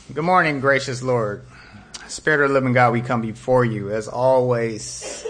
Good morning, gracious Lord. Spirit of the living God, we come before you as always,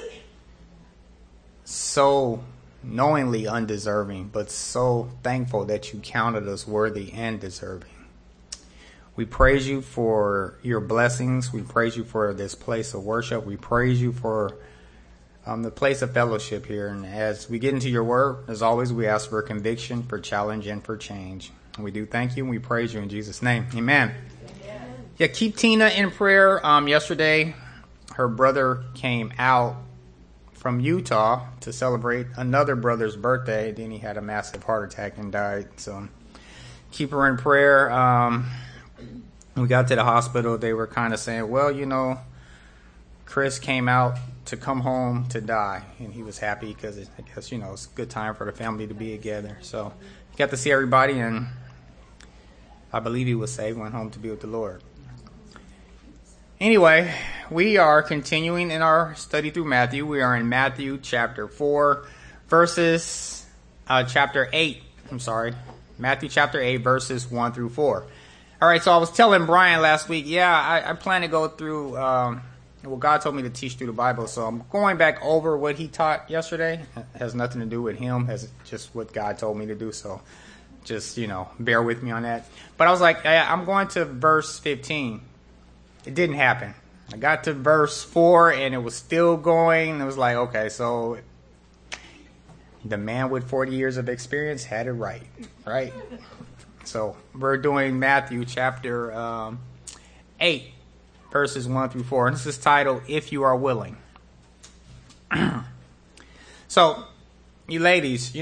so knowingly undeserving, but so thankful that you counted us worthy and deserving. We praise you for your blessings. We praise you for this place of worship. We praise you for the place of fellowship here. And as we get into your word, as always, we ask for conviction, for challenge, and for change. And we do thank you and we praise you in Jesus' name. Amen. Yeah, keep Tina in prayer. Yesterday, her brother came out from Utah to celebrate another brother's birthday. Then he had a massive heart attack and died. So keep her in prayer. We got to the hospital. They were kind of saying, well, you know, Chris came out to come home to die. And he was happy because I guess, you know, it's a good time for the family to be together. So got to see everybody, and I believe he was saved, went home to be with the Lord. Anyway, we are continuing in our study through Matthew. We are in Matthew chapter 4, chapter 8. Matthew chapter 8, verses 1 through 4. All right, so I was telling Brian last week, I plan to go through God told me to teach through the Bible. So I'm going back over what he taught yesterday. It has nothing to do with him. It's just what God told me to do. So just, bear with me on that. But I was like, I'm going to verse 15. It didn't happen. I got to verse 4 and it was still going. It was like, okay, so the man with 40 years of experience had it right? So we're doing Matthew chapter 8, verses 1 through 4. And this is titled, If You Are Willing. So, you ladies,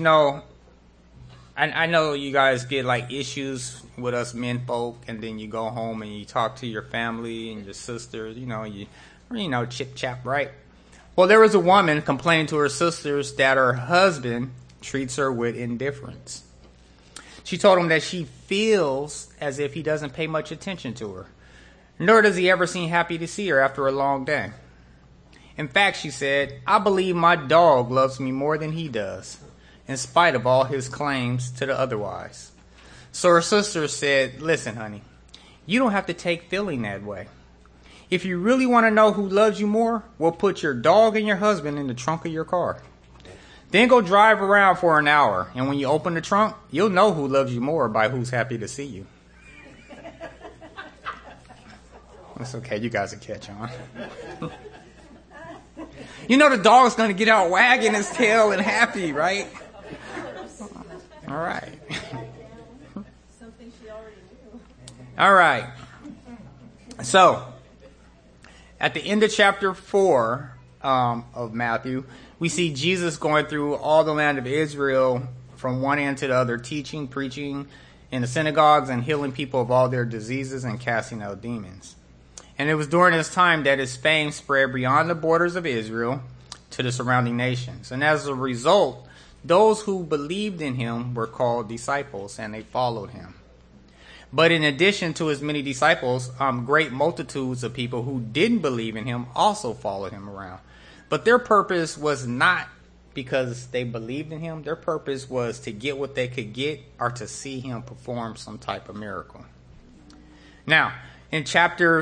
I know you guys get like issues with us men folk, and then you go home and you talk to your family and your sisters, you chip chap, right? Well, there was a woman complaining to her sisters that her husband treats her with indifference. She told him that she feels as if he doesn't pay much attention to her, nor does he ever seem happy to see her after a long day. In fact, she said, I believe my dog loves me more than he does, in spite of all his claims to the otherwise. So her sister said, listen, honey, you don't have to take feeling that way. If you really want to know who loves you more, well, put your dog and your husband in the trunk of your car. Then go drive around for an hour, and when you open the trunk, you'll know who loves you more by who's happy to see you. It's okay, you guys will catch on. The dog's going to get out wagging his tail and happy, right? All right. Something she already knew. All right. So, at the end of chapter 4 of Matthew, we see Jesus going through all the land of Israel from one end to the other, teaching, preaching in the synagogues, and healing people of all their diseases and casting out demons. And it was during this time that his fame spread beyond the borders of Israel to the surrounding nations. And as a result, those who believed in him were called disciples, and they followed him. But in addition to his many disciples, great multitudes of people who didn't believe in him also followed him around. But their purpose was not because they believed in him. Their purpose was to get what they could get, or to see him perform some type of miracle. Now, in chapter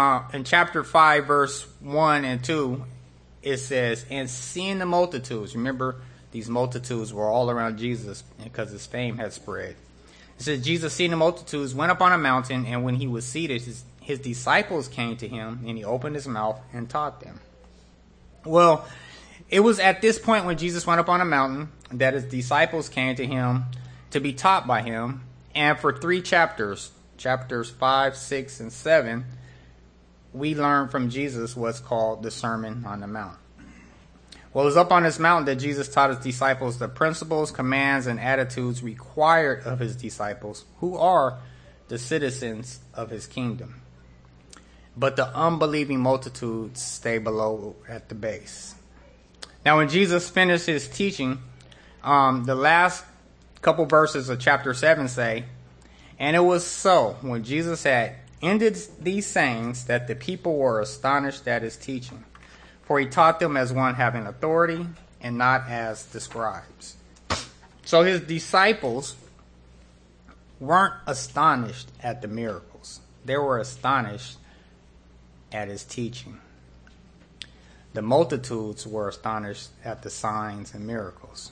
5, verse 1 and 2, it says, and seeing the multitudes, remember, these multitudes were all around Jesus because his fame had spread. It says, Jesus, seeing the multitudes, went up on a mountain, and when he was seated, his disciples came to him, and he opened his mouth and taught them. Well, it was at this point when Jesus went up on a mountain that his disciples came to him to be taught by him. And for 3 chapters 5, 6, and 7, we learn from Jesus what's called the Sermon on the Mount. Well, it was up on this mountain that Jesus taught his disciples the principles, commands, and attitudes required of his disciples, who are the citizens of his kingdom. But the unbelieving multitudes stay below at the base. Now, when Jesus finished his teaching, the last couple verses of chapter 7 say, and it was so, when Jesus had ended these sayings, that the people were astonished at his teaching. For he taught them as one having authority, and not as the scribes. So his disciples weren't astonished at the miracles. they were astonished at his teaching. The multitudes were astonished at the signs and miracles.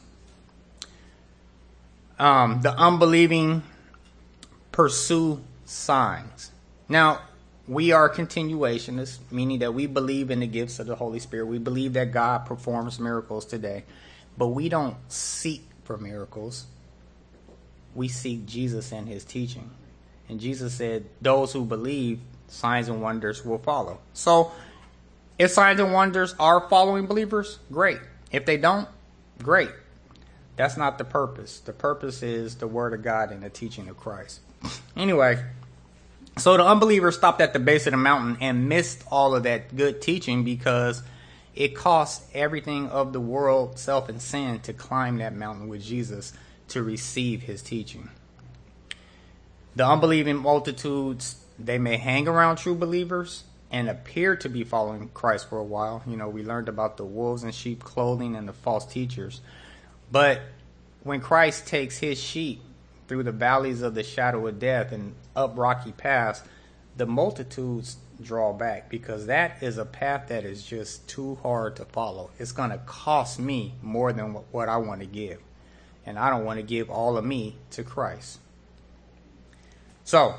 The unbelieving pursue signs. Now, we are continuationists, meaning that we believe in the gifts of the Holy Spirit. We believe that God performs miracles today, but we don't seek for miracles. We seek Jesus and his teaching. And Jesus said, those who believe, signs and wonders will follow. So, if signs and wonders are following believers, great. If they don't, great. That's not the purpose. The purpose is the word of God and the teaching of Christ. Anyway, so the unbelievers stopped at the base of the mountain and missed all of that good teaching because it cost everything of the world, self and sin, to climb that mountain with Jesus to receive his teaching. The unbelieving multitudes, they may hang around true believers and appear to be following Christ for a while. You know, we learned about the wolves in sheep clothing and the false teachers. But when Christ takes his sheep through the valleys of the shadow of death and up rocky paths, the multitudes draw back because that is a path that is just too hard to follow. It's going to cost me more than what I want to give. And I don't want to give all of me to Christ. So,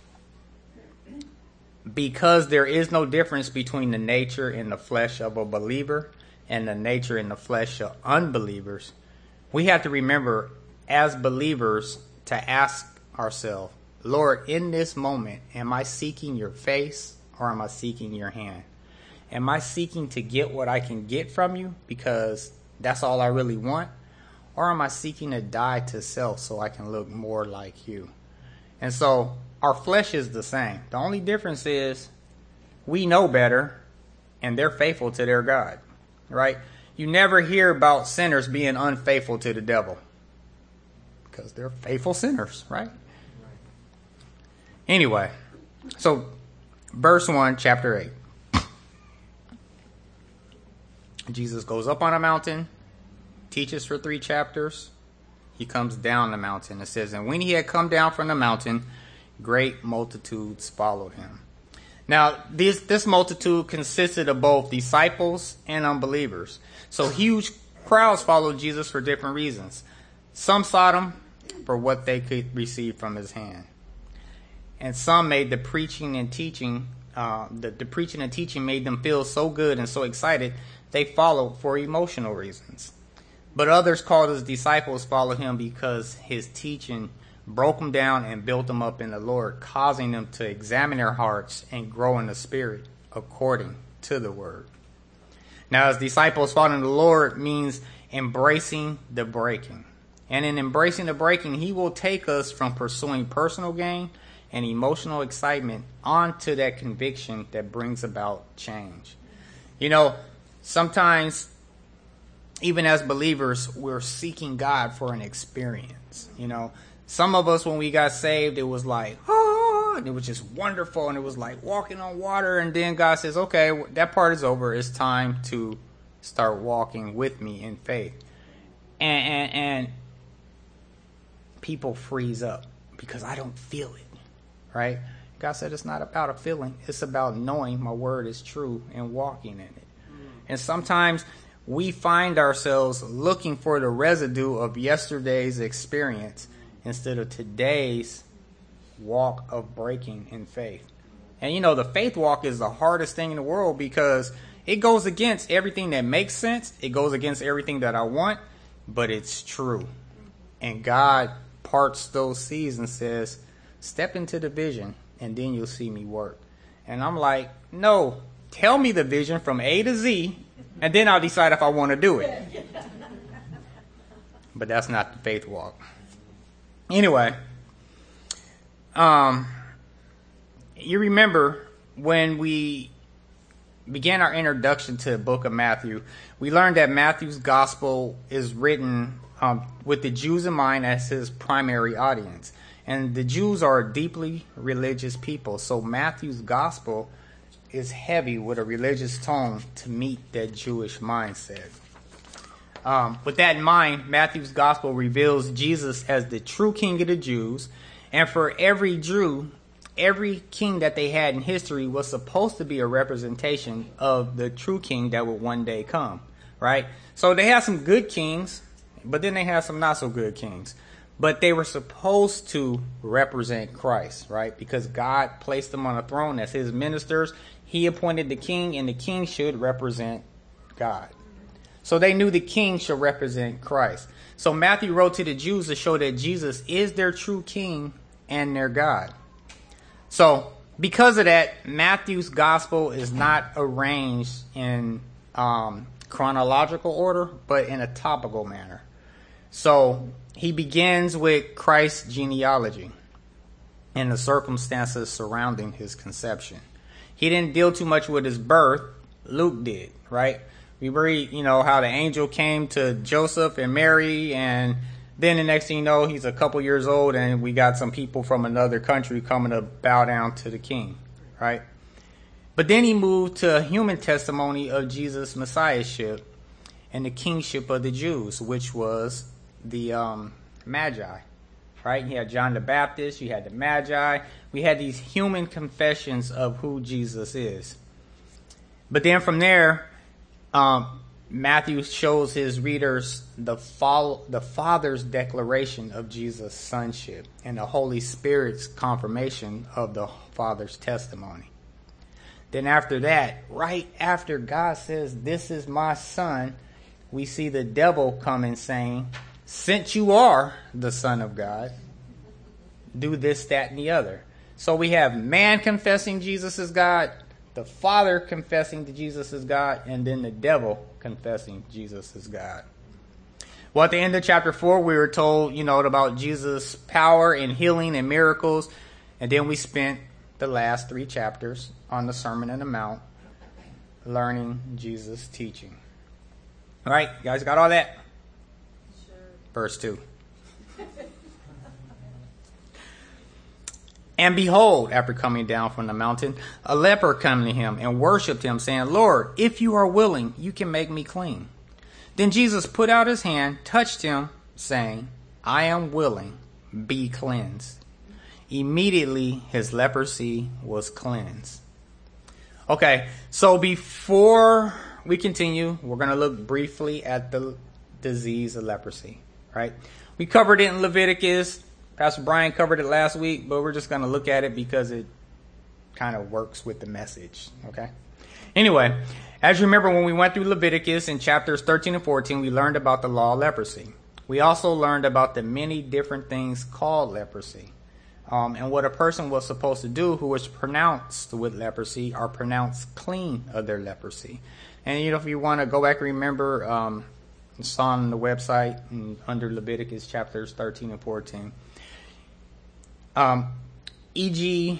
because there is no difference between the nature and the flesh of a believer and the nature and the flesh of unbelievers, we have to remember as believers to ask ourselves, Lord, in this moment, am I seeking your face or am I seeking your hand? Am I seeking to get what I can get from you because that's all I really want? Or am I seeking to die to self so I can look more like you? And so our flesh is the same. The only difference is we know better and they're faithful to their God, right? You never hear about sinners being unfaithful to the devil because they're faithful sinners, right? Anyway, so verse 1, chapter 8. Jesus goes up on a mountain, teaches for 3 chapters. He comes down the mountain. It says, and when he had come down from the mountain, great multitudes followed him. Now, this multitude consisted of both disciples and unbelievers. So huge crowds followed Jesus for different reasons. Some sought him for what they could receive from his hand. And some made the preaching and teaching, the preaching and teaching made them feel so good and so excited, they followed for emotional reasons. But others called his disciples followed him because his teaching broke them down and built them up in the Lord, causing them to examine their hearts and grow in the Spirit according to the word. Now, as disciples following the Lord means embracing the breaking. And in embracing the breaking, he will take us from pursuing personal gain and emotional excitement onto that conviction that brings about change. You know, sometimes, even as believers, we're seeking God for an experience. You know, some of us, when we got saved, it was like, oh, and it was just wonderful. And it was like walking on water. And then God says, okay, that part is over. It's time to start walking with me in faith. And people freeze up because I don't feel it. Right? God said it's not about a feeling. It's about knowing my word is true and walking in it. And sometimes we find ourselves looking for the residue of yesterday's experience instead of today's walk of breaking in faith. And you know, the faith walk is the hardest thing in the world because it goes against everything that makes sense. It goes against everything that I want, but it's true. And God parts those seas and says, step into the vision and then you'll see me work. And I'm like, no, tell me the vision from A to Z and then I'll decide if I want to do it. But that's not the faith walk. Anyway, you remember when we began our introduction to the book of Matthew, we learned that Matthew's gospel is written with the Jews in mind as his primary audience. And the Jews are a deeply religious people. So Matthew's gospel is heavy with a religious tone to meet that Jewish mindset. With that in mind, Matthew's gospel reveals Jesus as the true king of the Jews. And for every Jew, every king that they had in history was supposed to be a representation of the true king that would one day come, right? So they had some good kings, but then they had some not so good kings. But they were supposed to represent Christ, right? Because God placed them on a throne as his ministers. He appointed the king, and the king should represent God. So they knew the king should represent Christ. So Matthew wrote to the Jews to show that Jesus is their true king and their God. So because of that, Matthew's gospel is not arranged in chronological order, but in a topical manner. So he begins with Christ's genealogy and the circumstances surrounding his conception. He didn't deal too much with his birth. Luke did, right? We read, how the angel came to Joseph and Mary, and then the next thing you know, he's a couple years old, and we got some people from another country coming to bow down to the king, right? But then he moved to a human testimony of Jesus' messiahship and the kingship of the Jews, which was the Magi, right? You had John the Baptist, you had the Magi. We had these human confessions of who Jesus is. But then from there, Matthew shows his readers the Father's declaration of Jesus' sonship and the Holy Spirit's confirmation of the Father's testimony. Then after that, right after God says, "This is my son," we see the devil coming saying, "Since you are the Son of God, do this, that, and the other." So we have man confessing Jesus is God, the Father confessing that Jesus is God, and then the devil confessing Jesus is God. Well, at the end of chapter 4, we were told, about Jesus' power and healing and miracles. And then we spent the last 3 chapters on the Sermon on the Mount, learning Jesus' teaching. All right, you guys got all that? Sure. Verse 2. And behold, after coming down from the mountain, a leper came to him and worshipped him, saying, "Lord, if you are willing, you can make me clean." Then Jesus put out his hand, touched him, saying, "I am willing, be cleansed." Immediately his leprosy was cleansed. Okay, so before we continue, we're going to look briefly at the disease of leprosy, right? We covered it in Leviticus. Pastor Brian covered it last week, but we're just going to look at it because it kind of works with the message, okay? Anyway, as you remember, when we went through Leviticus in chapters 13 and 14, we learned about the law of leprosy. We also learned about the many different things called leprosy, and what a person was supposed to do who was pronounced with leprosy or pronounced clean of their leprosy. And, if you want to go back and remember, it's on the website under Leviticus chapters 13 and 14. E.G.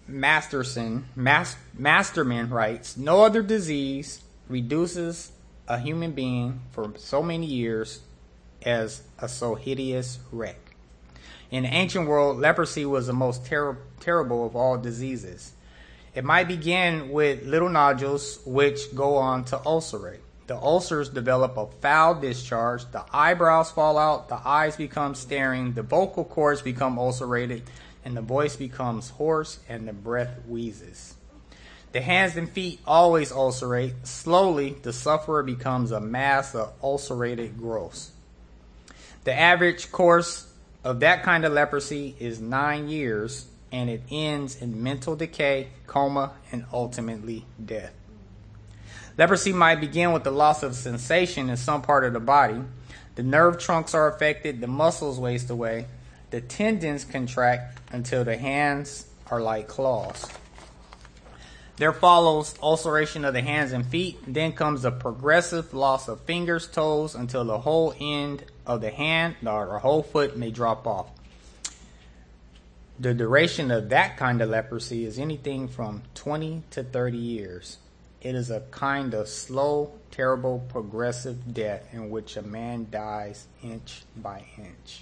Masterman writes, "No other disease reduces a human being for so many years as a so hideous wreck. In the ancient world, leprosy was the most terrible of all diseases. It might begin with little nodules, which go on to ulcerate. The ulcers develop a foul discharge, the eyebrows fall out, the eyes become staring, the vocal cords become ulcerated, and the voice becomes hoarse, and the breath wheezes. The hands and feet always ulcerate. Slowly, the sufferer becomes a mass of ulcerated growths. The average course of that kind of leprosy is 9 years, and it ends in mental decay, coma, and ultimately death. Leprosy might begin with the loss of sensation in some part of the body. The nerve trunks are affected, the muscles waste away, the tendons contract until the hands are like claws. There follows ulceration of the hands and feet. Then comes a progressive loss of fingers, toes, until the whole end of the hand or whole foot may drop off. The duration of that kind of leprosy is anything from 20 to 30 years. It is a kind of slow, terrible, progressive death in which a man dies inch by inch.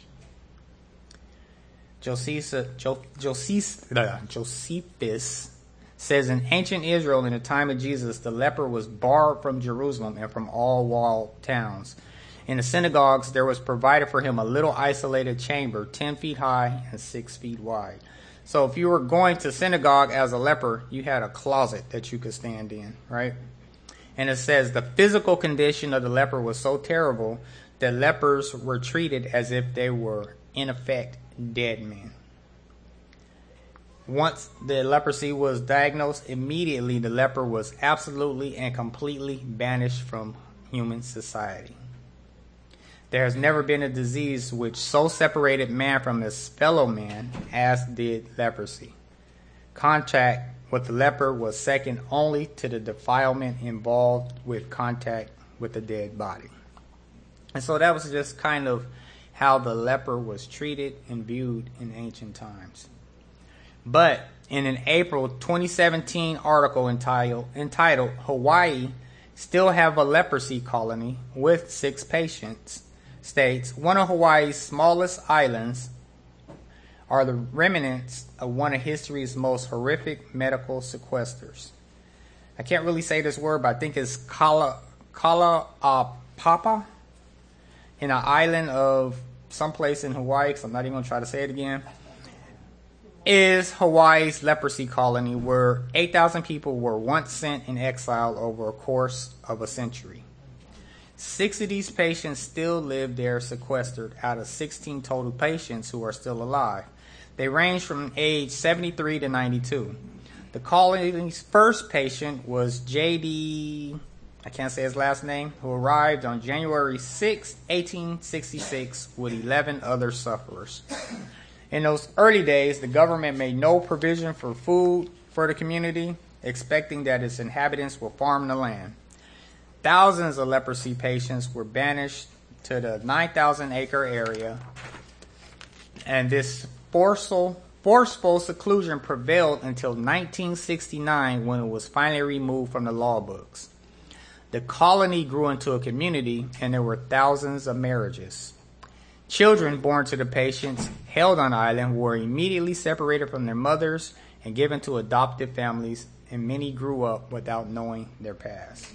Josephus says in ancient Israel in the time of Jesus, the leper was barred from Jerusalem and from all walled towns. In the synagogues, there was provided for him a little isolated chamber 10 feet high and 6 feet wide. So if you were going to synagogue as a leper, you had a closet that you could stand in, right? And it says the physical condition of the leper was so terrible that lepers were treated as if they were, in effect, dead men. Once the leprosy was diagnosed, immediately the leper was absolutely and completely banished from human society. There has never been a disease which so separated man from his fellow man as did leprosy. Contact with the leper was second only to the defilement involved with contact with the dead body. And so that was just kind of how the leper was treated and viewed in ancient times. But in an April 2017 article entitled Hawaii Still Have a Leprosy Colony with 6 Patients, states one of Hawaii's smallest islands are the remnants of one of history's most horrific medical sequesters. I can't really say this word, but I think it's Kalaupapa, in an island of someplace in Hawaii, because I'm not even going to try to say it again, is Hawaii's leprosy colony, where 8,000 people were once sent in exile over a course of a century. 6 of these patients still live there sequestered out of 16 total patients who are still alive. They range from age 73 to 92. The colony's first patient was J.D., I can't say his last name, who arrived on January 6, 1866 with 11 other sufferers. In those early days, the government made no provision for food for the community, expecting that its inhabitants will farm the land. Thousands of leprosy patients were banished to the 9,000-acre area, and this forceful seclusion prevailed until 1969, when it was finally removed from the law books. The colony grew into a community, and there were thousands of marriages. Children born to the patients held on the island were immediately separated from their mothers and given to adoptive families, and many grew up without knowing their past.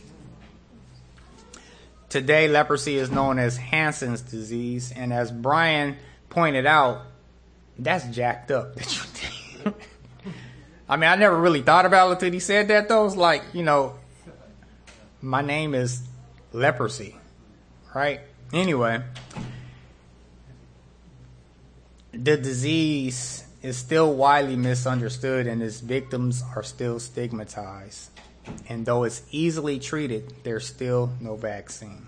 Today, leprosy is known as Hansen's disease, and as Brian pointed out, that's jacked up that you think. I mean, I never really thought about it until he said that, though. It's like, my name is leprosy, right? Anyway, the disease is still widely misunderstood, and its victims are still stigmatized. And though it's easily treated, there's still no vaccine.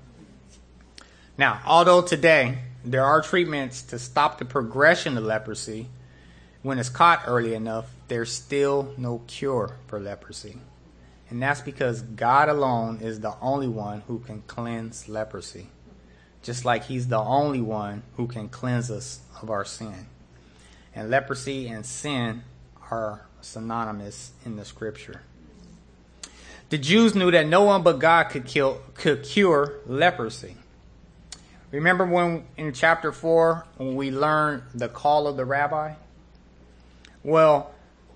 Now, although today there are treatments to stop the progression of leprosy, when it's caught early enough, there's still no cure for leprosy. And that's because God alone is the only one who can cleanse leprosy, just like he's the only one who can cleanse us of our sin. And leprosy and sin are synonymous in the scripture. The Jews knew that no one but God could cure leprosy. Remember when in chapter 4, when we learned the call of the rabbi? Well,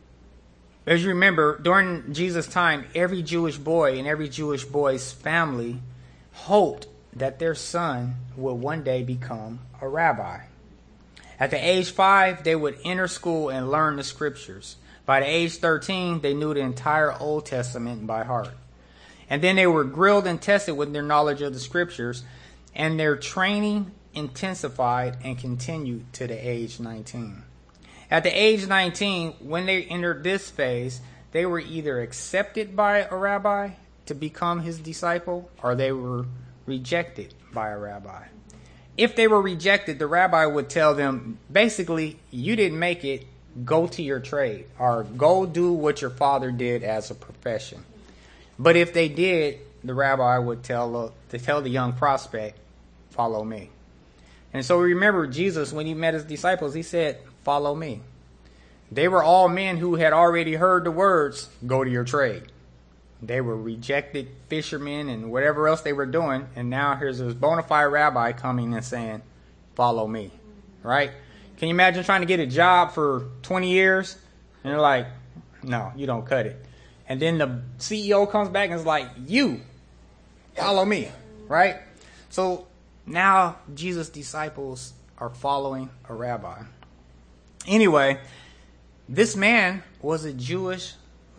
as you remember, during Jesus' time, every Jewish boy and every Jewish boy's family hoped that their son would one day become a rabbi. At the age 5, they would enter school and learn the scriptures. By the age 13, they knew the entire Old Testament by heart. And then they were grilled and tested with their knowledge of the scriptures, and their training intensified and continued to the age 19. At the age 19, when they entered this phase, they were either accepted by a rabbi to become his disciple, or they were rejected by a rabbi. If they were rejected, the rabbi would tell them, basically, you didn't make it, go to your trade, or go do what your father did as a profession. But if they did, the rabbi would tell the young prospect, follow me. And so remember, Jesus, when he met his disciples, he said, follow me. They were all men who had already heard the words, go to your trade. They were rejected fishermen and whatever else they were doing. And now here's this bona fide rabbi coming and saying, follow me. Right? Can you imagine trying to get a job for 20 years? And they're like, no, you don't cut it. And then the CEO comes back and is like, you, follow me. Right? So now Jesus' disciples are following a rabbi. Anyway, This man was a Jewish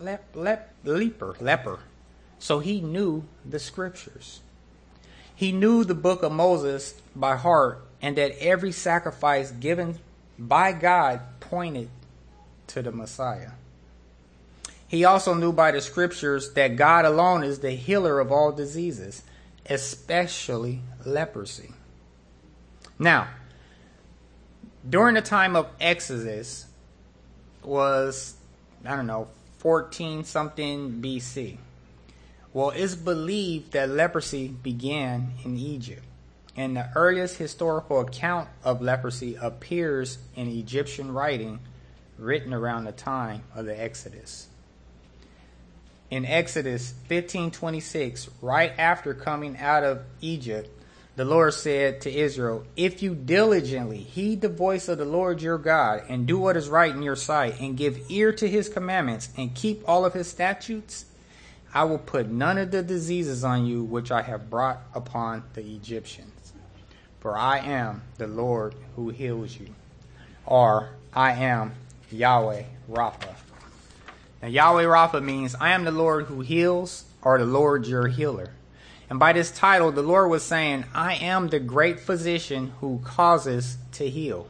leper. So he knew the scriptures. He knew the book of Moses by heart, and that every sacrifice given by God pointed to the Messiah. He also knew by the scriptures that God alone is the healer of all diseases, especially leprosy. Now, during the time of Exodus was, 14 something BC. Well, it's believed that leprosy began in Egypt. And the earliest historical account of leprosy appears in Egyptian writing written around the time of the Exodus. In Exodus 15:26, right after coming out of Egypt, the Lord said to Israel, "If you diligently heed the voice of the Lord your God and do what is right in your sight and give ear to his commandments and keep all of his statutes, I will put none of the diseases on you which I have brought upon the Egyptians. For I am the Lord who heals you." Or, I am Yahweh Rapha. Now, Yahweh Rapha means I am the Lord who heals, or the Lord your healer. And by this title, the Lord was saying, I am the great physician who causes to heal.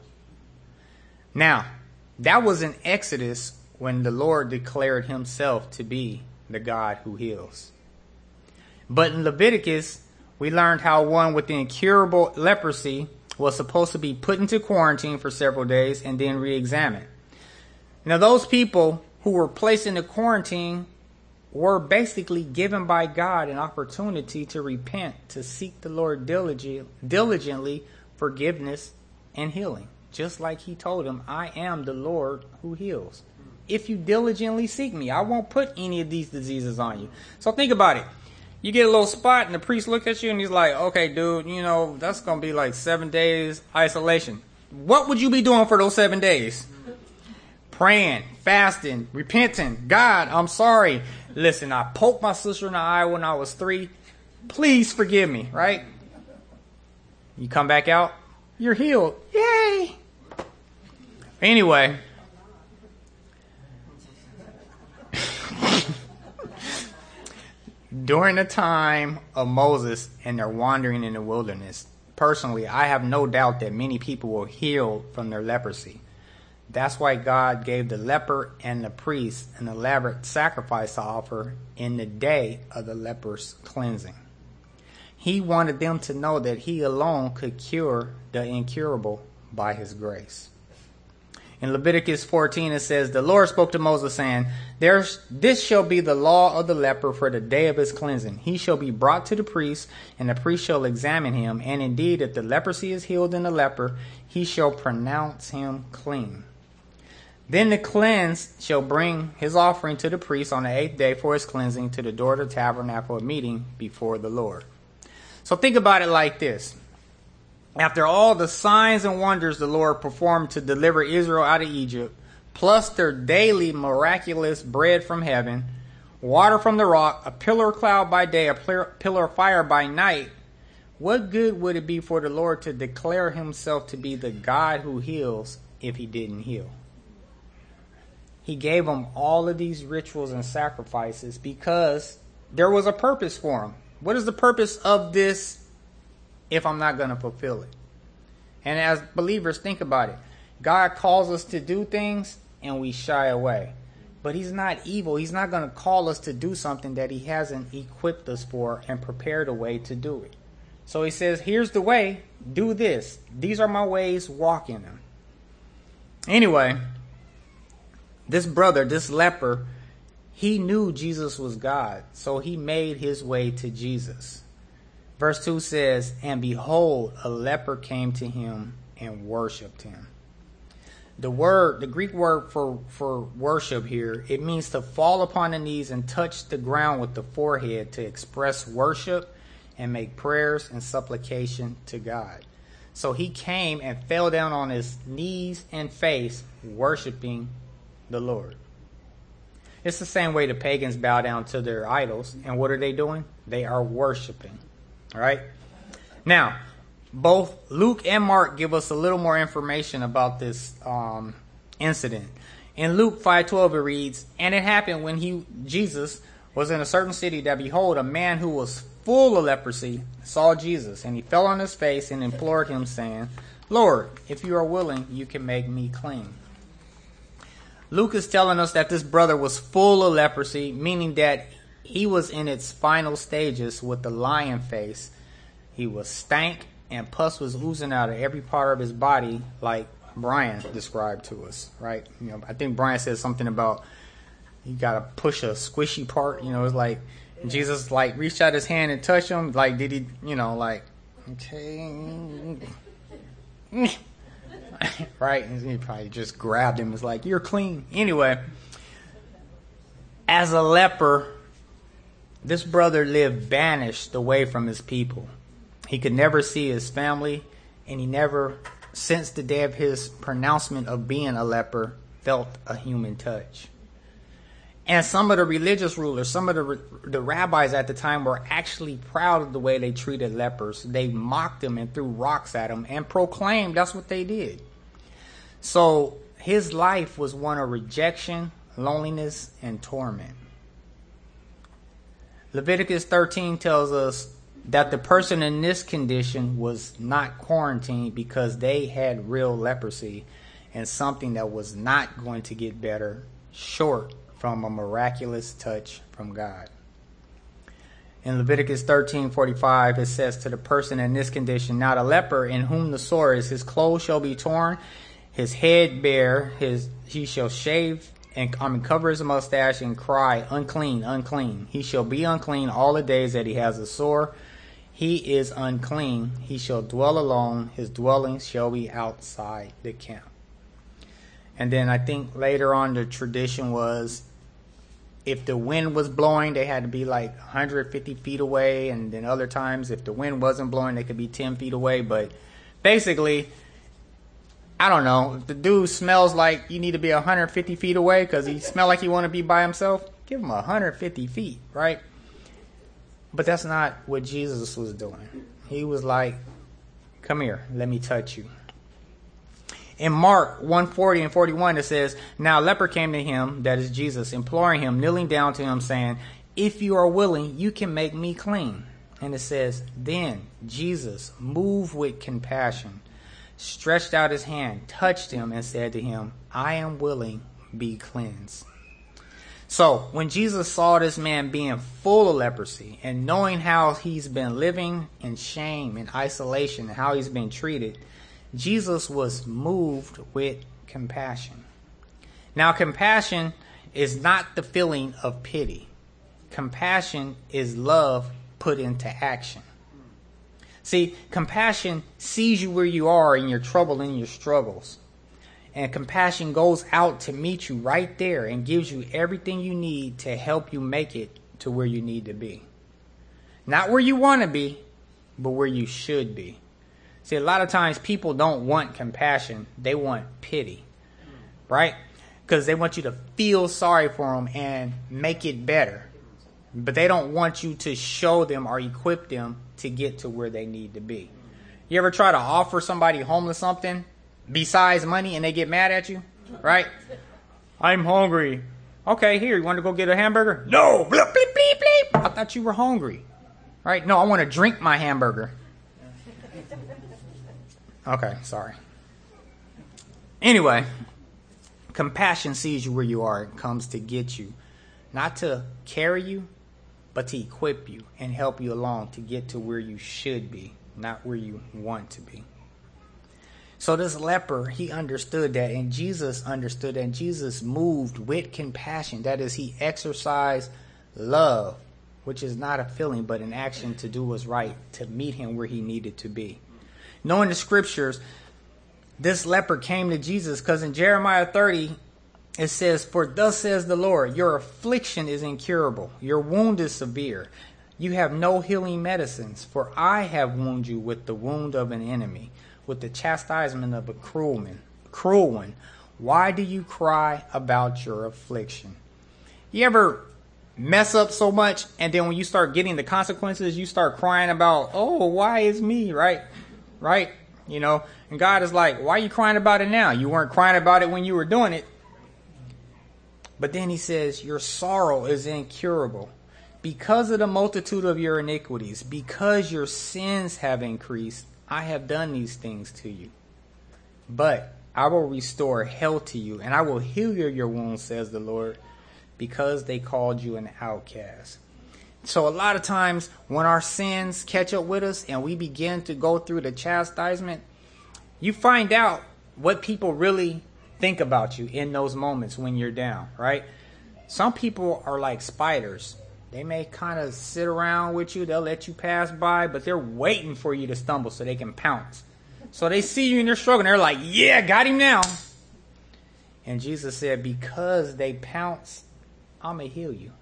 Now, that was in Exodus when the Lord declared himself to be the God who heals. But in Leviticus, we learned how one with incurable leprosy was supposed to be put into quarantine for several days and then re-examined. Now, those people who were placed into quarantine were basically given by God an opportunity to repent, to seek the Lord diligently forgiveness and healing. Just like he told him, I am the Lord who heals. If you diligently seek me, I won't put any of these diseases on you. So think about it. You get a little spot and the priest looks at you and he's like, okay, dude, that's going to be like 7 days isolation. What would you be doing for those 7 days? Praying, fasting, repenting. God, I'm sorry. Listen, I poked my sister in the eye when I was 3. Please forgive me, right? You come back out, you're healed. Yay! Anyway. During the time of Moses and their wandering in the wilderness, personally, I have no doubt that many people were healed from their leprosy. That's why God gave the leper and the priest an elaborate sacrifice to offer in the day of the leper's cleansing. He wanted them to know that he alone could cure the incurable by his grace. In Leviticus 14, it says, the Lord spoke to Moses, saying, this shall be the law of the leper for the day of his cleansing. He shall be brought to the priest, and the priest shall examine him. And indeed, if the leprosy is healed in the leper, he shall pronounce him clean. Then the cleansed shall bring his offering to the priest on the 8th day for his cleansing to the door of the tabernacle of meeting before the Lord. So think about it like this. After all the signs and wonders the Lord performed to deliver Israel out of Egypt, plus their daily miraculous bread from heaven, water from the rock, a pillar of cloud by day, a pillar of fire by night, what good would it be for the Lord to declare himself to be the God who heals if he didn't heal? He gave them all of these rituals and sacrifices because there was a purpose for them. What is the purpose of this if I'm not going to fulfill it? And as believers, think about it. God calls us to do things and we shy away. But he's not evil. He's not going to call us to do something that he hasn't equipped us for and prepared a way to do it. So he says, here's the way. Do this. These are my ways. Walk in them. Anyway, this brother, this leper, he knew Jesus was God. So he made his way to Jesus. Verse 2 says, and behold, a leper came to him and worshipped him. The Greek word for worship here, it means to fall upon the knees and touch the ground with the forehead to express worship and make prayers and supplication to God. So he came and fell down on his knees and face, worshiping the Lord. It's the same way the pagans bow down to their idols. And what are they doing? They are worshiping. All right. Now, both Luke and Mark give us a little more information about this incident. In Luke 5:12 it reads, "And it happened when Jesus was in a certain city that behold, a man who was full of leprosy saw Jesus, and he fell on his face and implored him, saying, Lord, if you are willing, you can make me clean." Luke is telling us that this brother was full of leprosy, meaning that he was in its final stages with the lion face. He was stank, and pus was oozing out of every part of his body, like Brian described to us, right? I think Brian said something about you got to push a squishy part. It's like Jesus reached out his hand and touched him. Like, did he, okay. Right? And he probably just grabbed him. It's like, you're clean. Anyway, as a leper, this brother lived banished away from his people. He could never see his family, and he never, since the day of his pronouncement of being a leper, felt a human touch. And some of the religious rulers, some of the rabbis at the time were actually proud of the way they treated lepers. They mocked them and threw rocks at them and proclaimed that's what they did. So his life was one of rejection, loneliness, and torment. Leviticus 13 tells us that the person in this condition was not quarantined because they had real leprosy and something that was not going to get better short from a miraculous touch from God. In Leviticus 13:45, it says to the person in this condition, "Now the leper in whom the sore is, his clothes shall be torn, his head bare, he shall shave and cover his mustache and cry, unclean, unclean. He shall be unclean all the days that he has a sore. He is unclean. He shall dwell alone. His dwelling shall be outside the camp." And then I think later on the tradition was if the wind was blowing, they had to be 150 feet away. And then other times, if the wind wasn't blowing, they could be 10 feet away. But basically, I don't know. If the dude smells like you need to be 150 feet away because he smells like he want to be by himself, give him 150 feet, right? But that's not what Jesus was doing. He was like, come here, let me touch you. In Mark 1:40 and 41, it says, "Now a leper came to him," that is Jesus, "imploring him, kneeling down to him, saying, If you are willing, you can make me clean." And it says, "Then Jesus, moved with compassion, stretched out his hand, touched him, and said to him, I am willing, be cleansed." So when Jesus saw this man being full of leprosy and knowing how he's been living in shame and isolation and how he's been treated, Jesus was moved with compassion. Now, compassion is not the feeling of pity. Compassion is love put into action. See, compassion sees you where you are in your trouble and your struggles. And compassion goes out to meet you right there and gives you everything you need to help you make it to where you need to be. Not where you want to be, but where you should be. See, a lot of times people don't want compassion. They want pity, right? Because they want you to feel sorry for them and make it better. But they don't want you to show them or equip them to get to where they need to be. You ever try to offer somebody homeless something besides money and they get mad at you, right? "I'm hungry." "Okay, here, you want to go get a hamburger?" "No, bleep, bleep, bleep, bleep. I thought you were hungry." Right? "No, I want to drink my hamburger." Okay, sorry. Anyway, compassion sees you where you are and comes to get you. Not to carry you, but to equip you and help you along to get to where you should be, not where you want to be. So this leper, he understood that, and Jesus understood that, and Jesus moved with compassion. That is, he exercised love, which is not a feeling, but an action to do what's right, to meet him where he needed to be. Knowing the scriptures, this leper came to Jesus because in Jeremiah 30, it says, "For thus says the Lord, your affliction is incurable. Your wound is severe. You have no healing medicines, for I have wounded you with the wound of an enemy, with the chastisement of a cruel one. Why do you cry about your affliction?" You ever mess up so much, and then when you start getting the consequences, you start crying about, "Oh, why is me?" Right? And God is like, "Why are you crying about it now? You weren't crying about it when you were doing it." But then he says, your sorrow is incurable. Because of the multitude of your iniquities, because your sins have increased, I have done these things to you. But I will restore health to you, and I will heal your wounds, says the Lord, because they called you an outcast. So a lot of times when our sins catch up with us and we begin to go through the chastisement, you find out what people really think about you in those moments when you're down, right? Some people are like spiders. They may kind of sit around with you. They'll let you pass by, but they're waiting for you to stumble so they can pounce. So they see you and they're struggling. They're like, yeah, got him now. And Jesus said, because they pounce, I'm going to heal you.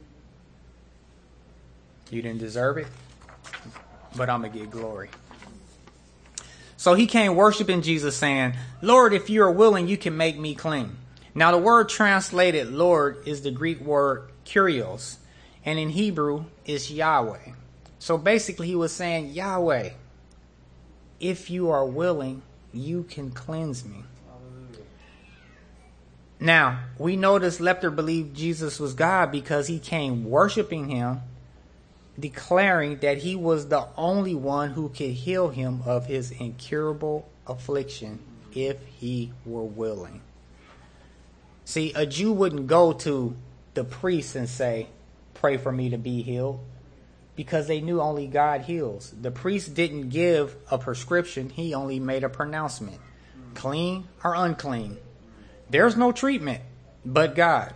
You didn't deserve it, but I'm going to get glory. So he came worshiping Jesus saying, Lord, if you are willing, you can make me clean. Now the word translated Lord is the Greek word kurios. And in Hebrew is Yahweh. So basically he was saying, Yahweh, if you are willing, you can cleanse me. Hallelujah. Now, we know this leper believed Jesus was God because he came worshiping him, declaring that he was the only one who could heal him of his incurable affliction if he were willing. See, a Jew wouldn't go to the priest and say, pray for me to be healed, because they knew only God heals. The priest didn't give a prescription. He only made a pronouncement. Clean or unclean. There's no treatment but God.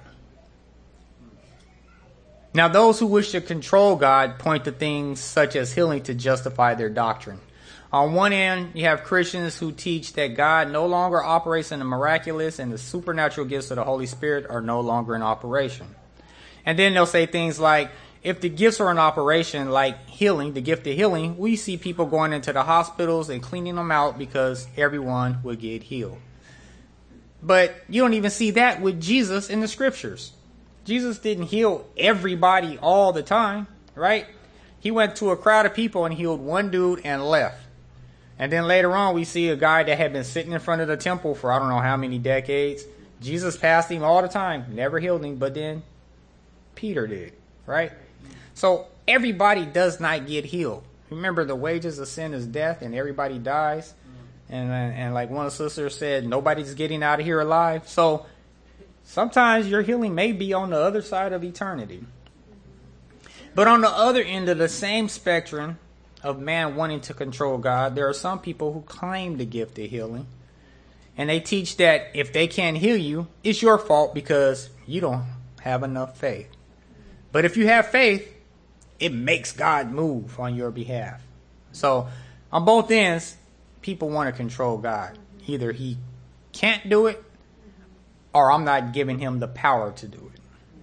Now, those who wish to control God point to things such as healing to justify their doctrine. On one end, you have Christians who teach that God no longer operates in the miraculous and the supernatural gifts of the Holy Spirit are no longer in operation. And then they'll say things like, if the gifts are in operation, like healing, the gift of healing, we see people going into the hospitals and cleaning them out because everyone would get healed. But you don't even see that with Jesus in the scriptures. Jesus didn't heal everybody all the time, right? He went to a crowd of people and healed one dude and left. And then later on, we see a guy that had been sitting in front of the temple for I don't know how many decades. Jesus passed him all the time, never healed him, but then Peter did, right? So everybody does not get healed. Remember, the wages of sin is death, and everybody dies. And like one of the sisters said, nobody's getting out of here alive. So sometimes your healing may be on the other side of eternity. But on the other end of the same spectrum of man wanting to control God, there are some people who claim the gift of healing. And they teach that if they can't heal you, it's your fault because you don't have enough faith. But if you have faith, it makes God move on your behalf. So on both ends, people want to control God. Either he can't do it, or I'm not giving him the power to do it.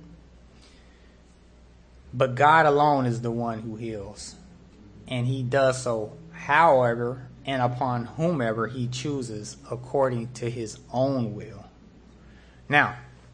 But God alone is the one who heals. And he does so however and upon whomever he chooses according to his own will. Now,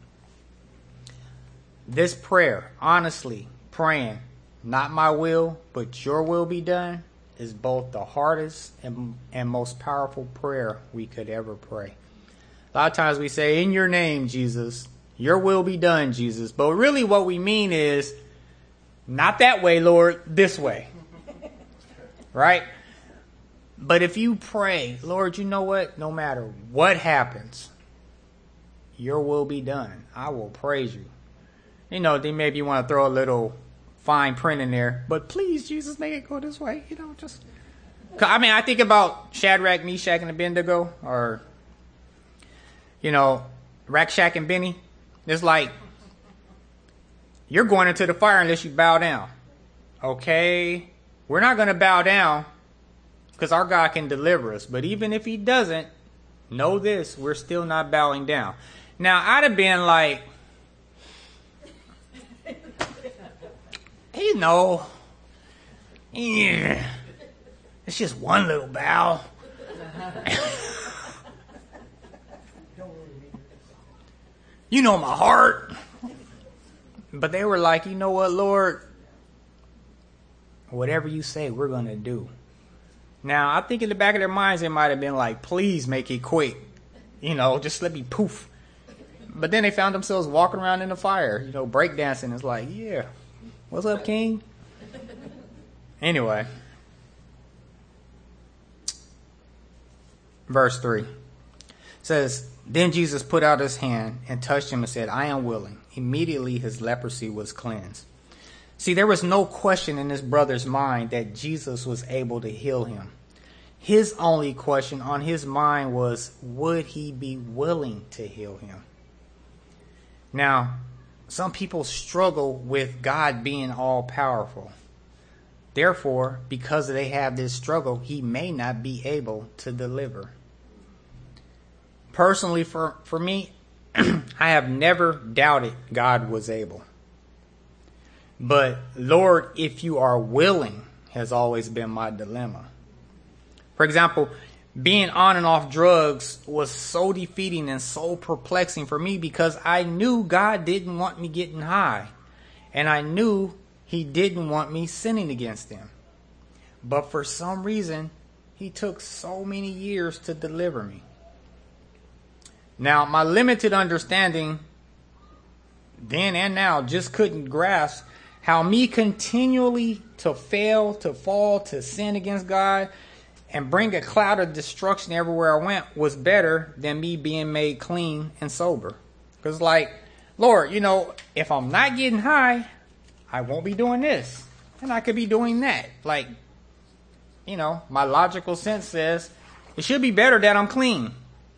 this prayer, honestly, praying, not my will, but your will be done, is both the hardest and most powerful prayer we could ever pray. A lot of times we say, in your name, Jesus, your will be done, Jesus. But really what we mean is, not that way, Lord, this way. Right? But if you pray, Lord, you know what? No matter what happens, your will be done. I will praise you. You know, then maybe you want to throw a little fine print in there. But please, Jesus, make it go this way. You know, just... I mean, I think about Shadrach, Meshach, and Abednego. Or, you know, Rakshak and Benny. It's like, you're going into the fire unless you bow down. Okay, we're not going to bow down because our God can deliver us. But even if he doesn't, know this, we're still not bowing down. Now, I'd have been like, you know, yeah, it's just one little bow. You know my heart. But they were like, you know what, Lord? Whatever you say, we're going to do. Now, I think in the back of their minds, it might have been like, please make it quick. You know, just let me poof. But then they found themselves walking around in the fire, breakdancing. It's like, yeah, what's up, King? Anyway. Verse 3 says, then Jesus put out his hand and touched him and said, I am willing. Immediately his leprosy was cleansed. See, there was no question in this brother's mind that Jesus was able to heal him. His only question on his mind was, would he be willing to heal him? Now, some people struggle with God being all powerful. Therefore, because they have this struggle, he may not be able to deliver. Personally, for me, I have never doubted God was able. But Lord, if you are willing, has always been my dilemma. For example, being on and off drugs was so defeating and so perplexing for me because I knew God didn't want me getting high. And I knew he didn't want me sinning against him. But for some reason, he took so many years to deliver me. Now, my limited understanding then and now just couldn't grasp how me continually to fail, to fall, to sin against God and bring a cloud of destruction everywhere I went was better than me being made clean and sober. Because like, Lord, if I'm not getting high, I won't be doing this. And I could be doing that. Like, my logical sense says it should be better that I'm clean.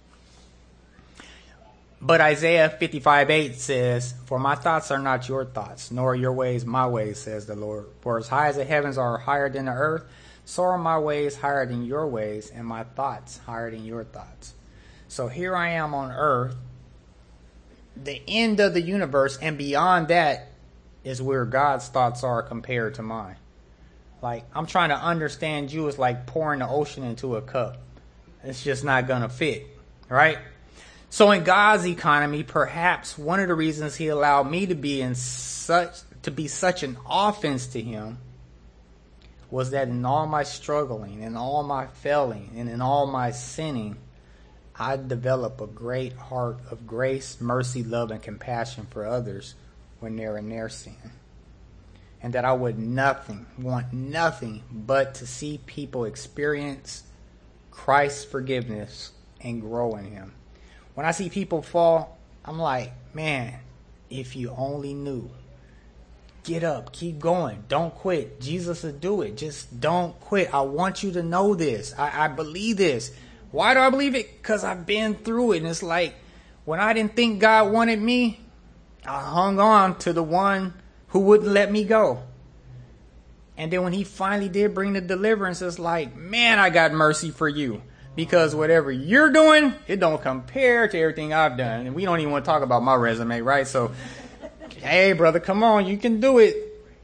But Isaiah 55:8 says, for my thoughts are not your thoughts, nor your ways my ways, says the Lord. For as high as the heavens are higher than the earth, so are my ways higher than your ways, and my thoughts higher than your thoughts. So here I am on earth, the end of the universe, and beyond that is where God's thoughts are compared to mine. Like, I'm trying to understand you is like pouring the ocean into a cup. It's just not going to fit, right? So in God's economy, perhaps one of the reasons he allowed me to be such an offense to him was that in all my struggling, in all my failing, and in all my sinning, I develop a great heart of grace, mercy, love, and compassion for others when they're in their sin. And that I would want nothing but to see people experience Christ's forgiveness and grow in him. When I see people fall, I'm like, man, if you only knew. Get up, keep going, don't quit. Jesus will do it. Just don't quit. I want you to know this. I believe this. Why do I believe it? Because I've been through it. And it's like, when I didn't think God wanted me, I hung on to the one who wouldn't let me go. And then when he finally did bring the deliverance, it's like, man, I got mercy for you. Because whatever you're doing, it don't compare to everything I've done. And we don't even want to talk about my resume, right? So, hey, brother, come on, you can do it.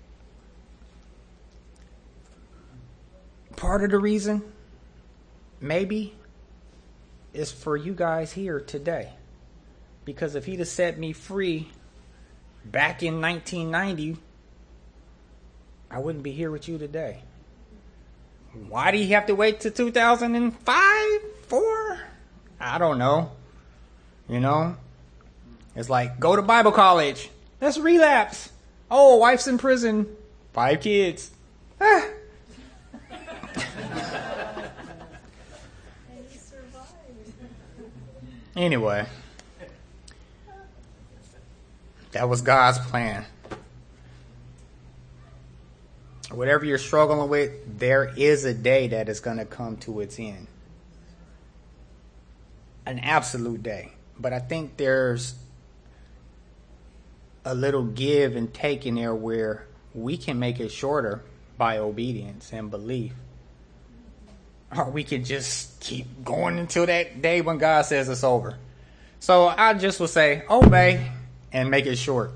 Part of the reason, maybe, is for you guys here today. Because if he'd have set me free back in 1990, I wouldn't be here with you today. Why do you have to wait till 2005, 4? I don't know. It's like, go to Bible college. Let's relapse. Oh, wife's in prison. 5 kids. Ah. Anyway, that was God's plan. Whatever you're struggling with, there is a day that is going to come to its end. An absolute day. But I think there's a little give and take in there where we can make it shorter by obedience and belief. Or we can just keep going until that day when God says it's over. So I just would say, obey and make it short.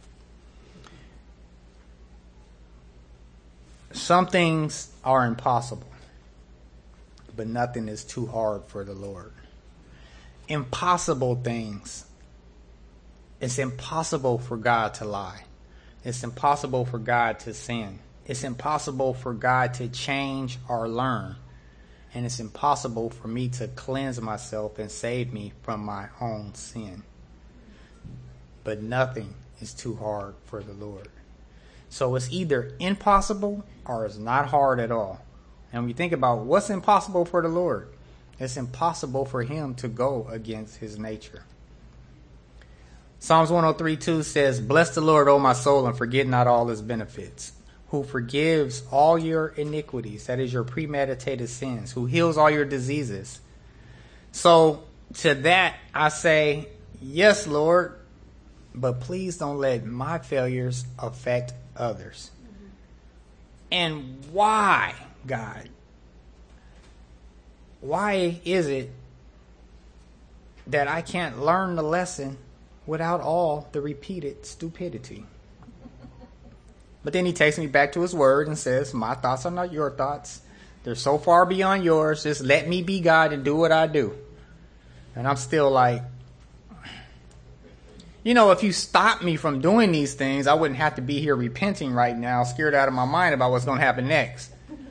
Some things are impossible, but nothing is too hard for the Lord. Impossible things. It's impossible for God to lie. It's impossible for God to sin. It's impossible for God to change or learn. And it's impossible for me to cleanse myself and save me from my own sin. but nothing is too hard for the Lord. So it's either impossible or it's not hard at all. And when you think about what's impossible for the Lord, it's impossible for him to go against his nature. Psalms 103:2 says, "Bless the Lord, O my soul, and forget not all his benefits, who forgives all your iniquities," that is your premeditated sins, who heals all your diseases. So to that I say, yes, Lord, but please don't let my failures affect others. And why, God? Why is it that I can't learn the lesson without all the repeated stupidity? But then he takes me back to his word and says, my thoughts are not your thoughts. They're so far beyond yours. Just let me be God and do what I do. And I'm still like, if you stop me from doing these things, I wouldn't have to be here repenting right now, scared out of my mind about what's going to happen next.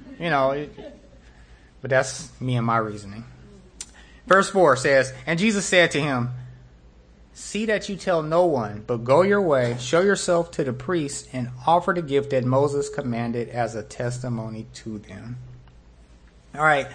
But that's me and my reasoning. Verse 4 says, "And Jesus said to him, see that you tell no one, but go your way, show yourself to the priests, and offer the gift that Moses commanded as a testimony to them." All right.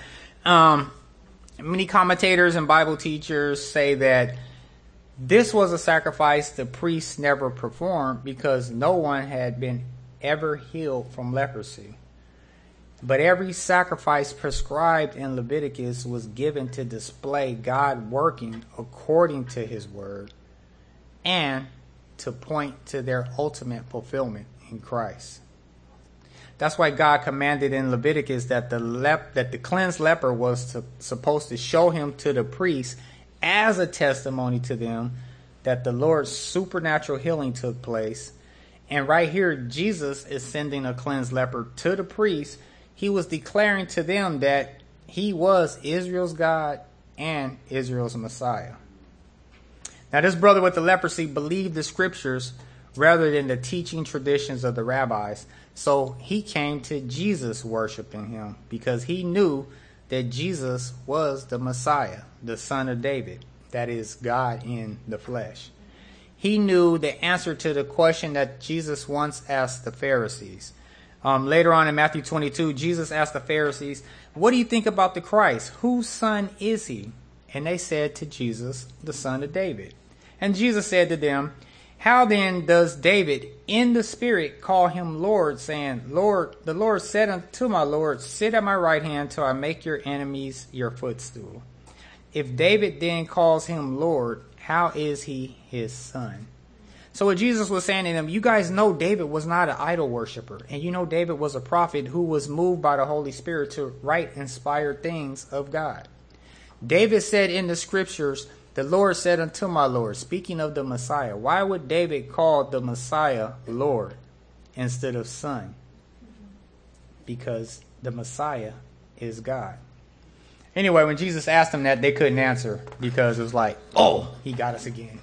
Many commentators and Bible teachers say that this was a sacrifice the priests never performed because no one had been ever healed from leprosy. But every sacrifice prescribed in Leviticus was given to display God working according to his word and to point to their ultimate fulfillment in Christ. That's why God commanded in Leviticus that the cleansed leper was supposed to show him to the priest as a testimony to them that the Lord's supernatural healing took place. And right here, Jesus is sending a cleansed leper to the priest. He was declaring to them that he was Israel's God and Israel's Messiah. Now, this brother with the leprosy believed the scriptures rather than the teaching traditions of the rabbis. So he came to Jesus worshiping him because he knew that Jesus was the Messiah, the Son of David, that is God in the flesh. He knew the answer to the question that Jesus once asked the Pharisees. Later on in Matthew 22, Jesus asked the Pharisees, "What do you think about the Christ? Whose son is he?" And they said to Jesus, "The Son of David." And Jesus said to them, "How then does David in the Spirit call him Lord, saying, Lord, the Lord said unto my Lord, sit at my right hand till I make your enemies your footstool. If David then calls him Lord, how is he his son?" So what Jesus was saying to them, you guys know David was not an idol worshiper. And you know David was a prophet who was moved by the Holy Spirit to write inspired things of God. David said in the scriptures, "The Lord said unto my Lord," speaking of the Messiah. Why would David call the Messiah Lord instead of son? Because the Messiah is God. Anyway, when Jesus asked them that, they couldn't answer because it was like, oh, he got us again.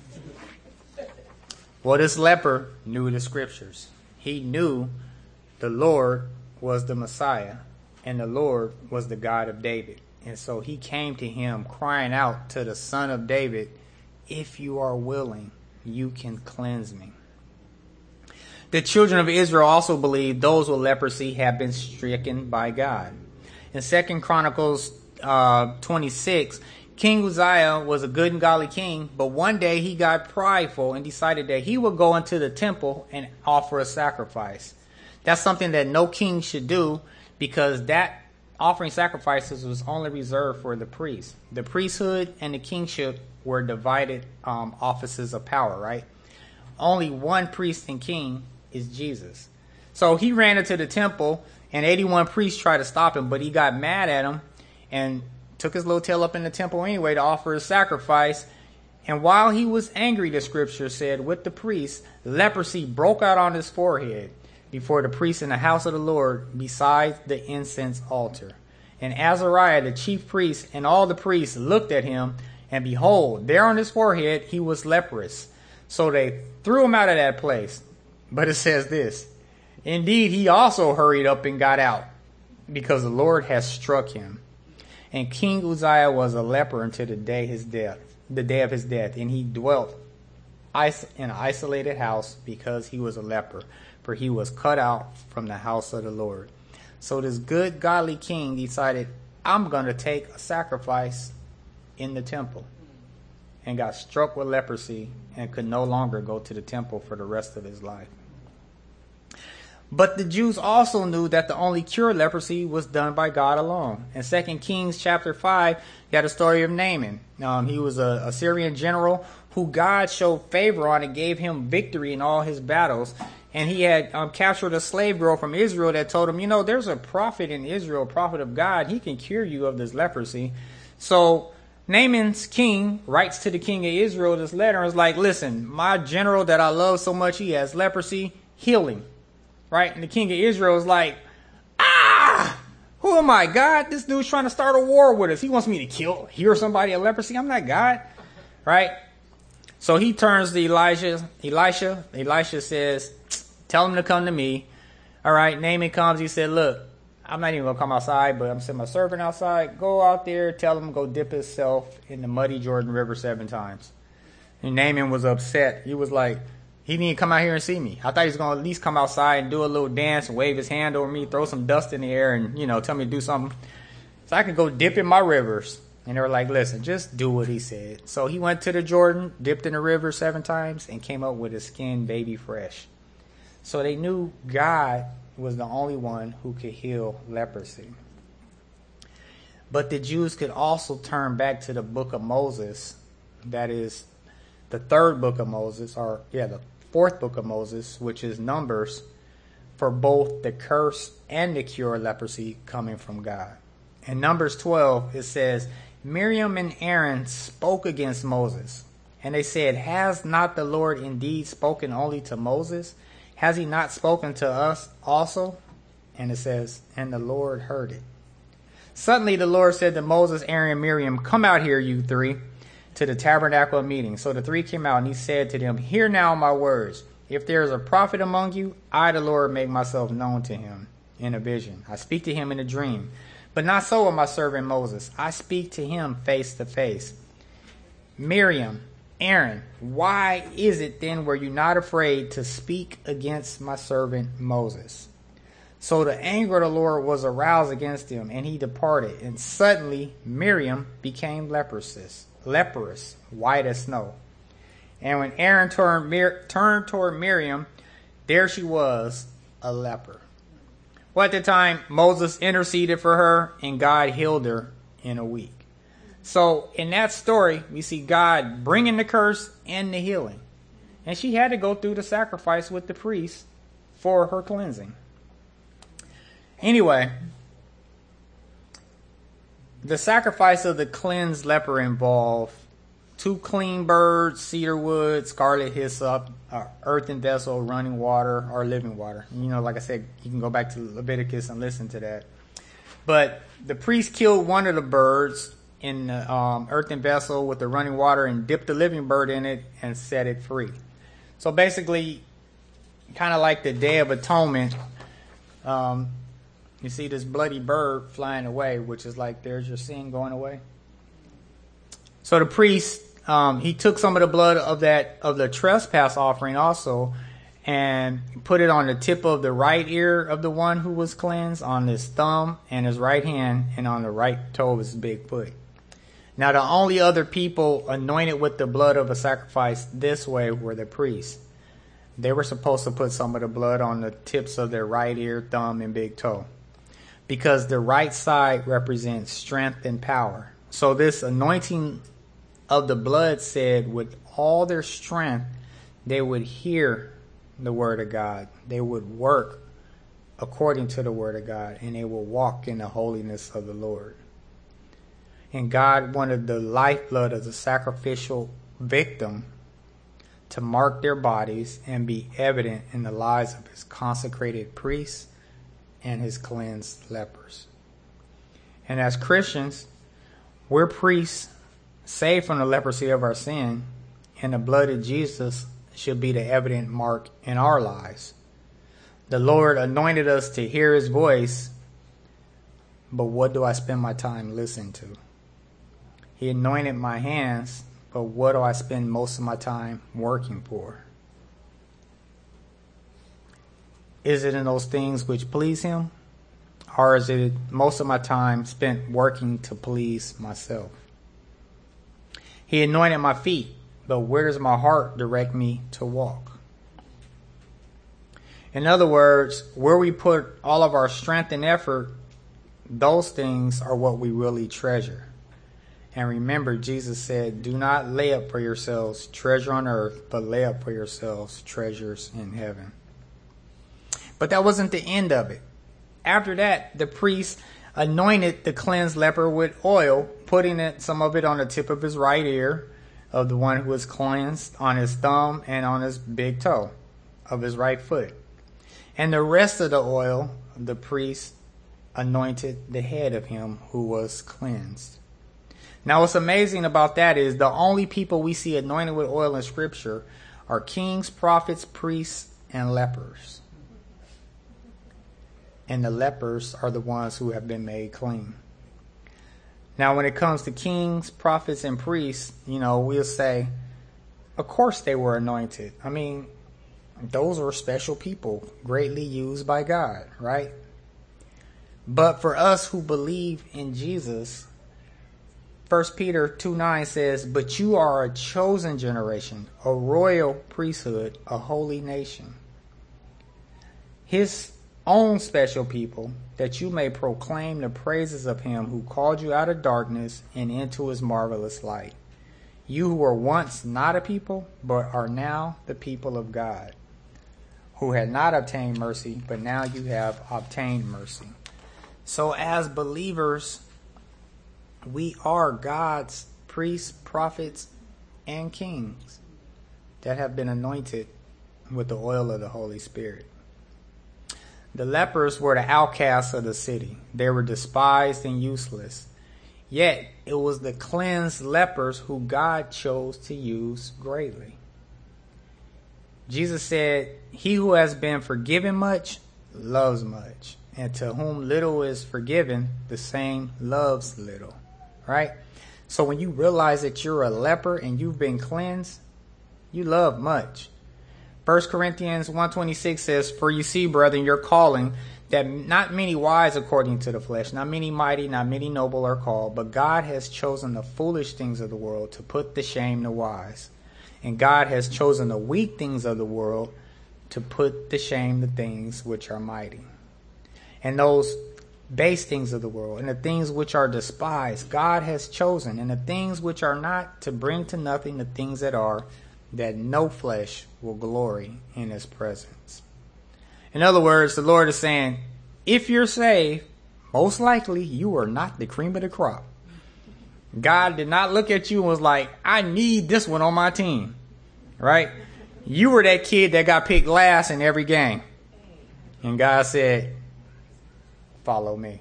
Well, this leper knew the scriptures. He knew the Lord was the Messiah and the Lord was the God of David. And so he came to him crying out to the Son of David, "If you are willing, you can cleanse me." The children of Israel also believed those with leprosy had been stricken by God. In 2 Chronicles 26, King Uzziah was a good and godly king, but one day he got prideful and decided that he would go into the temple and offer a sacrifice. That's something that no king should do because that offering sacrifices was only reserved for the priests. The priesthood and the kingship were divided offices of power, right? Only one priest and king is Jesus. So he ran into the temple and 81 priests tried to stop him, but he got mad at him and took his little tail up in the temple anyway to offer a sacrifice. And while he was angry, the scripture said, with the priest, leprosy broke out on his forehead before the priest in the house of the Lord beside the incense altar. And Azariah, the chief priest, and all the priests looked at him, and behold, there on his forehead he was leprous. So they threw him out of that place. But it says this, indeed he also hurried up and got out, because the Lord has struck him. And King Uzziah was a leper until the day of his death, and he dwelt in an isolated house because he was a leper, for he was cut out from the house of the Lord. So this good, godly king decided, I'm going to take a sacrifice in the temple, and got struck with leprosy and could no longer go to the temple for the rest of his life. But the Jews also knew that the only cure of leprosy was done by God alone. In 2 Kings chapter 5, you got a story of Naaman. He was a Syrian general who God showed favor on and gave him victory in all his battles. And he had captured a slave girl from Israel that told him, there's a prophet in Israel, a prophet of God. He can cure you of this leprosy. So Naaman's king writes to the king of Israel this letter and is like, listen, my general that I love so much, he has leprosy, heal him. Right? And the king of Israel is like, who am I, God? This dude's trying to start a war with us. He wants me to heal somebody of leprosy. I'm not God. Right? So he turns to Elisha. Elisha says, tell him to come to me. All right. Naaman comes. He said, look, I'm not even going to come outside, but I'm sending my servant outside. Go out there. Tell him to go dip himself in the muddy Jordan River 7 times. And Naaman was upset. He was like, he didn't come out here and see me. I thought he was going to at least come outside and do a little dance and wave his hand over me, throw some dust in the air and, tell me to do something so I could go dip in my rivers. And they were like, listen, just do what he said. So he went to the Jordan, dipped in the river 7 times, and came up with his skin baby fresh. So they knew God was the only one who could heal leprosy. But the Jews could also turn back to the book of Moses, that is the 3rd book of Moses, the 4th book of Moses, which is Numbers, for both the curse and the cure of leprosy coming from God. In Numbers 12, it says, Miriam and Aaron spoke against Moses, and they said, has not the Lord indeed spoken only to Moses? Has he not spoken to us also? And it says, and the Lord heard it. Suddenly the Lord said to Moses, Aaron, and Miriam, come out here, you 3, to the tabernacle of meeting. So the 3 came out, and he said to them, hear now my words. If there is a prophet among you, I, the Lord, make myself known to him in a vision. I speak to him in a dream. But not so with my servant Moses. I speak to him face to face. Miriam, Aaron, why is it then were you not afraid to speak against my servant Moses? So the anger of the Lord was aroused against him, and he departed. And suddenly Miriam became leprous, white as snow. And when Aaron turned toward Miriam, there she was, a leper. Well, at the time, Moses interceded for her, and God healed her in a week. So in that story, we see God bringing the curse and the healing. And she had to go through the sacrifice with the priest for her cleansing. Anyway, the sacrifice of the cleansed leper involved 2 clean birds, cedar wood, scarlet hyssop, earthen vessel, running water, or living water. Like I said, you can go back to Leviticus and listen to that. But the priest killed one of the birds in the earthen vessel with the running water and dipped the living bird in it and set it free. So basically, kind of like the Day of Atonement, you see this bloody bird flying away, which is like, there's your sin going away. So the priest, he took some of the blood of the trespass offering also, and put it on the tip of the right ear of the one who was cleansed, on his thumb and his right hand, and on the right toe of his big foot. Now the only other people anointed with the blood of a sacrifice this way were the priests. They were supposed to put some of the blood on the tips of their right ear, thumb, and big toe, because the right side represents strength and power. So this anointing of the blood said with all their strength, they would hear the word of God. They would work according to the word of God, and they will walk in the holiness of the Lord. And God wanted the lifeblood of the sacrificial victim to mark their bodies and be evident in the lives of his consecrated priests and his cleansed lepers. And as Christians, we're priests saved from the leprosy of our sin, and the blood of Jesus should be the evident mark in our lives. The Lord anointed us to hear his voice, but what do I spend my time listening to? He anointed my hands, but what do I spend most of my time working for? Is it in those things which please him? Or is it most of my time spent working to please myself? He anointed my feet, but where does my heart direct me to walk? In other words, where we put all of our strength and effort, those things are what we really treasure. And remember, Jesus said, do not lay up for yourselves treasure on earth, but lay up for yourselves treasures in heaven. But that wasn't the end of it. After that, the priest anointed the cleansed leper with oil, putting some of it on the tip of his right ear of the one who was cleansed, on his thumb, and on his big toe of his right foot. And the rest of the oil, the priest anointed the head of him who was cleansed. Now, what's amazing about that is the only people we see anointed with oil in Scripture are kings, prophets, priests, and lepers. And the lepers are the ones who have been made clean. Now, when it comes to kings, prophets, and priests, we'll say, of course they were anointed. I mean, those were special people, greatly used by God, right? But for us who believe in Jesus, 1 Peter 2:9 says, but you are a chosen generation, a royal priesthood, a holy nation. His own special people, that you may proclaim the praises of him who called you out of darkness and into his marvelous light. You who were once not a people, but are now the people of God, who had not obtained mercy, but now you have obtained mercy. So as believers, we are God's priests, prophets, and kings that have been anointed with the oil of the Holy Spirit. The lepers were the outcasts of the city. They were despised and useless. Yet it was the cleansed lepers who God chose to use greatly. Jesus said, he who has been forgiven much loves much, and to whom little is forgiven, the same loves little. Right? So when you realize that you're a leper and you've been cleansed, you love much. 1 Corinthians 1:26 says, for you see, brethren, your calling, that not many wise according to the flesh, not many mighty, not many noble are called, but God has chosen the foolish things of the world to put to shame the wise. And God has chosen the weak things of the world to put to shame the things which are mighty. And those base things of the world and the things which are despised, God has chosen, and the things which are not, to bring to nothing the things that are, that no flesh will glory in his presence. In other words, the Lord is saying, if you're saved, most likely you are not the cream of the crop. God did not look at you and was like, I need this one on my team, right? You were that kid that got picked last in every game. And God said, follow me.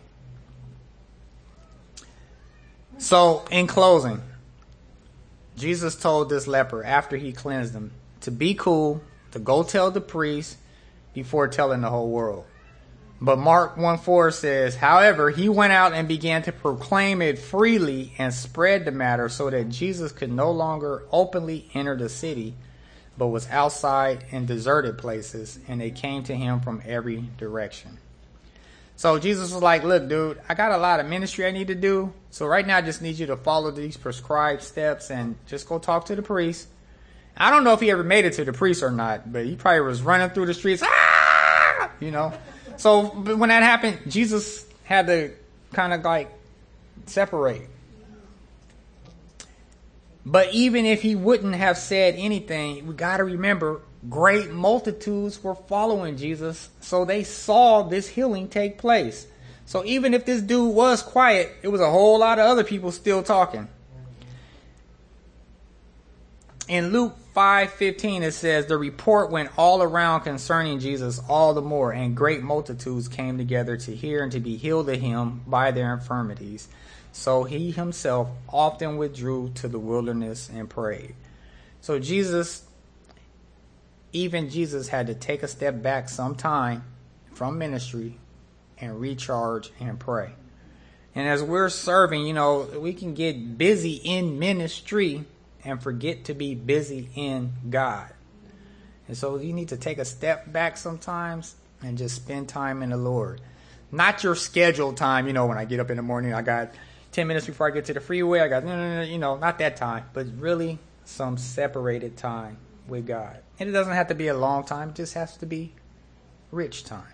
So in closing, Jesus told this leper after he cleansed him to be cool, to go tell the priest before telling the whole world. But Mark 1:4 says, however, he went out and began to proclaim it freely and spread the matter, so that Jesus could no longer openly enter the city, but was outside in deserted places, and they came to him from every direction. So Jesus was like, look, dude, I got a lot of ministry I need to do. So right now I just need you to follow these prescribed steps and just go talk to the priest. I don't know if he ever made it to the priest or not, but he probably was running through the streets. So when that happened, Jesus had to kind of like separate. But even if he wouldn't have said anything, we got to remember, great multitudes were following Jesus, so they saw this healing take place. So even if this dude was quiet, it was a whole lot of other people still talking. In Luke 5:15 it says, the report went all around concerning Jesus all the more, and great multitudes came together to hear and to be healed of him by their infirmities. So he himself often withdrew to the wilderness and prayed. So even Jesus had to take a step back sometime from ministry and recharge and pray. And as we're serving, we can get busy in ministry and forget to be busy in God. And so you need to take a step back sometimes and just spend time in the Lord. Not your scheduled time, when I get up in the morning, I got 10 minutes before I get to the freeway, I got, not that time, but really some separated time with God. And it doesn't have to be a long time, it just has to be rich time.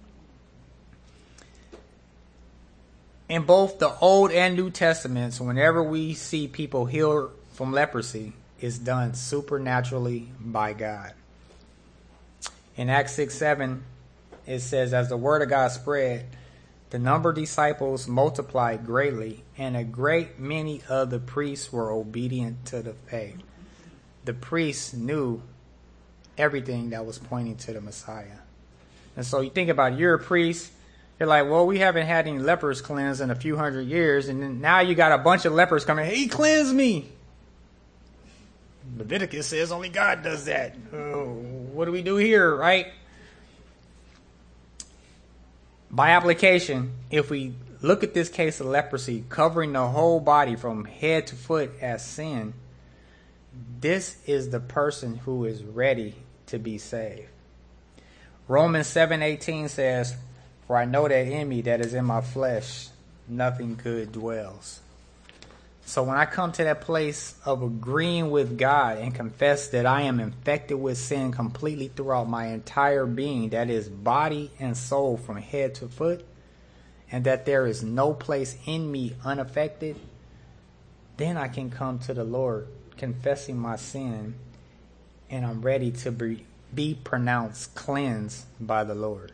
In both the Old and New Testaments, whenever we see people healed from leprosy, it's done supernaturally by God. In Acts 6:7, it says, as the word of God spread, the number of disciples multiplied greatly, and a great many of the priests were obedient to the faith. The priests knew everything that was pointing to the Messiah. And so you think about it, you're a priest, you're like, well, we haven't had any lepers cleansed in a few hundred years, and then now you got a bunch of lepers coming, hey, cleanse me. Leviticus says only God does that. What do we do here, right? By application, if we look at this case of leprosy covering the whole body from head to foot as sin, this is the person who is ready to be saved. Romans 7:18 says, for I know that in me that is in my flesh, nothing good dwells. So when I come to that place of agreeing with God and confess that I am infected with sin completely throughout my entire being, that is body and soul from head to foot, and that there is no place in me unaffected, then I can come to the Lord confessing my sin, and I'm ready to be pronounced cleansed by the Lord.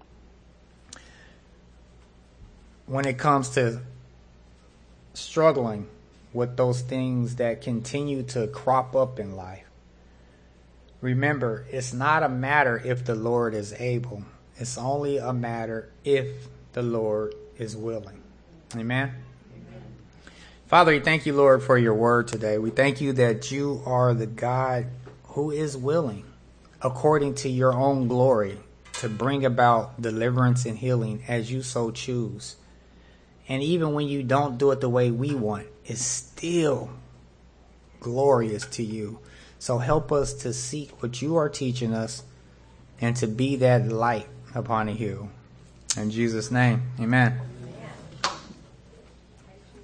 When it comes to struggling with those things that continue to crop up in life, remember, it's not a matter if the Lord is able. It's only a matter if the Lord is willing. Amen? Father, we thank you, Lord, for your word today. We thank you that you are the God who is willing, according to your own glory, to bring about deliverance and healing as you so choose. And even when you don't do it the way we want, it's still glorious to you. So help us to seek what you are teaching us and to be that light upon a hill. In Jesus' name, amen.